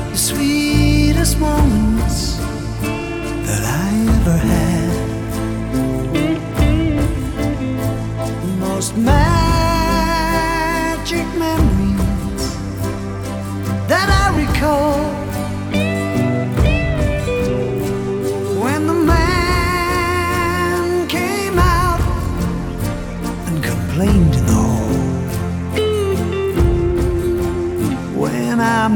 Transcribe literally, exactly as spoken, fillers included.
the sweetest moments that I ever had, the most magic memories that I recall.